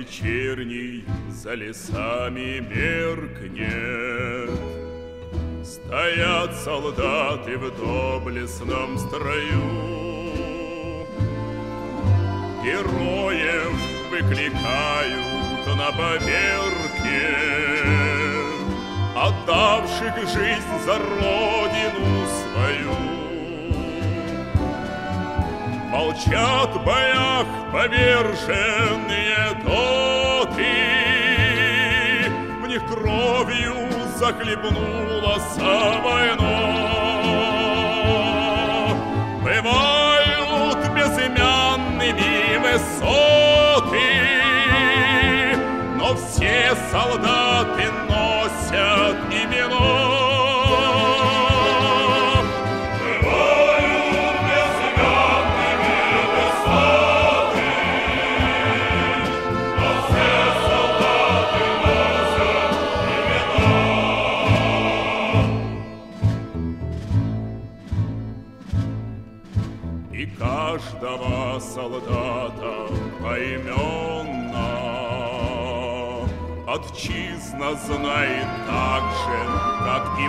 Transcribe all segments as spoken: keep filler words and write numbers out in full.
вечерней за лесами меркнет. Стоят солдаты в доблестном строю, героев выкликают на поверке, отдавших жизнь за родину свою. Молчат в боях поверженные доты, в них кровью захлебнулась война. Бывают безымянными высоты, но все солдаты носят имена. И каждого солдата поименно отчизна знает так же, как и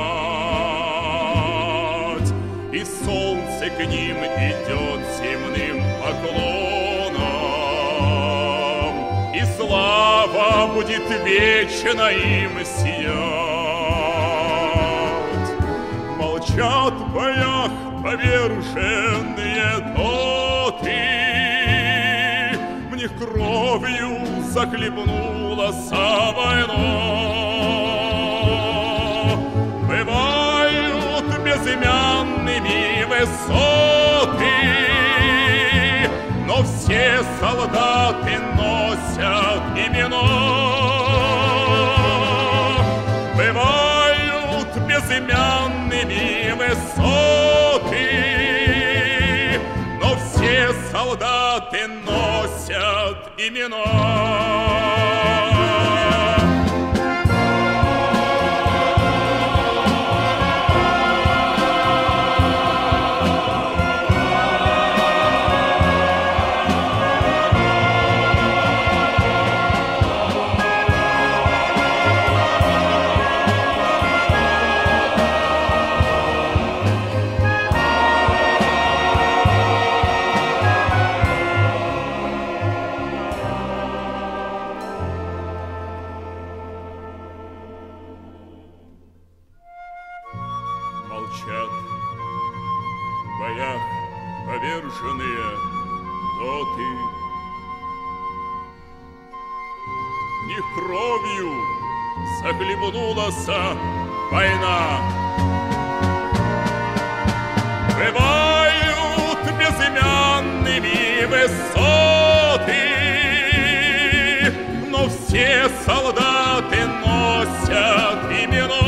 мать, и солнце к ним идет земным поклоном, и слава будет вечно им сиять. Молчат в боях поверженные доты, в них кровью захлебнулась война. Бывают безымянными высоты, но все солдаты носят имена. Бывают безымянными высоты, солдаты носят имена. Молчат в боях поверженные доты, в них кровью захлебнулась война. Бывают безымянными высоты, но все солдаты носят имена.